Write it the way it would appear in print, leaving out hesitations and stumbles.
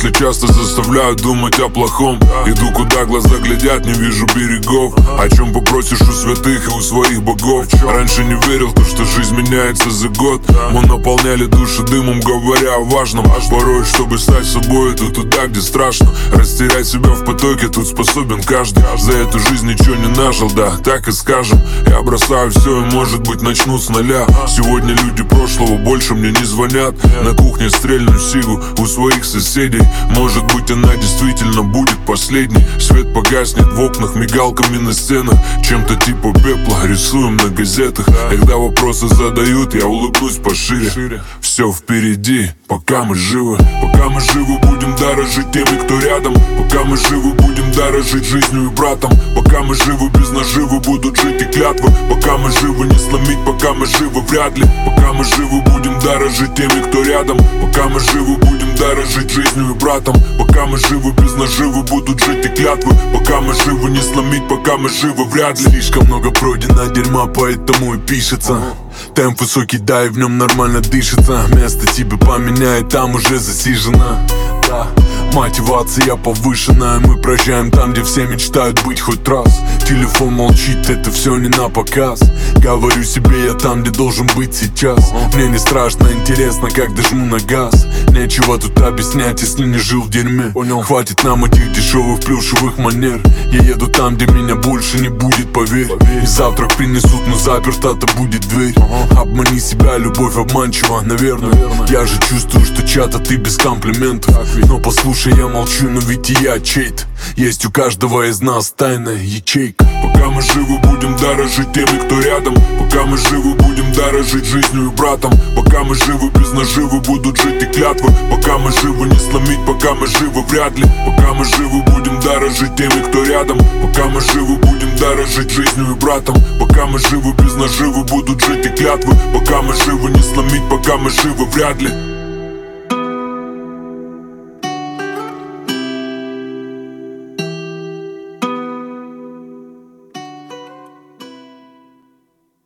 мысли часто заставляют думать о плохом. Иду куда глаза глядят, не вижу берегов. О чем попросишь у святых и у своих богов? Раньше не верил в то, что жизнь меняется за год. Мы наполняли души дымом, говоря о важном. Порой, чтобы стать собой, это туда, где страшно. Растерять себя в потоке тут способен каждый. За эту жизнь ничего не нажил, да, так и скажем. Я бросаю все и, может быть, начну с нуля. Сегодня люди прошлого больше мне не звонят. На кухне стрельну сигу у своих соседей. Может быть, она действительно будет последней. Свет погаснет в окнах мигалками на стенах. Чем-то типа пепла рисуем на газетах. Когда вопросы задают, я улыбнусь пошире. Все впереди, пока мы живы. Пока мы живы, будем дорожить теми, кто рядом. Пока мы живы, будем дорожить жизнью и братом. Пока мы живы, без наживы будут жить и клятвы. Пока мы живы, не сломить, пока мы живы, вряд ли. Пока мы живы, будем дорожить теми, кто рядом. Пока мы живы, будем дорожить жизнью и братом. Пока мы живы, без наживы будут жить и клятвы. Пока мы живы, не сломить, пока мы живы, вряд ли. Слишком много пройдено дерьма, поэтому и пишется. Темп высокий, да, и в нем нормально дышится. Место тебе поменяет, там уже засижено. Да, мотивация повышенная. Мы проезжаем там, где все мечтают быть хоть раз. Телефон молчит, это все не на показ. Говорю себе, я там, где должен быть сейчас. Мне не страшно, интересно, как дожму на газ. Нечего тут объяснять, если не жил в дерьме. Хватит нам этих дешевых плюшевых манер. Я еду там, где меня больше не будет, поверь. И завтрак принесут, но заперта-то будет дверь. Обмани себя, любовь обманчива, наверное. Я же чувствую, что чья-то ты без комплиментов. Но послушай, я молчу, но ведь и я чей-то. Есть у каждого из нас тайная ячейка. Пока мы живы, будем дорожить теми, кто рядом. Пока мы живы, будем дорожить жизнью и братом. Пока мы живы, без наживы будут жить и клятвы. Пока мы живы, не сломить, пока мы живы, вряд ли. Пока мы живы, будем дорожить теми, кто рядом. Пока мы живы, будем дорожить жизнью и братом. Пока мы живы, без наживы будут жить и клятвы. Пока мы живы, не сломить, пока мы живы, вряд ли.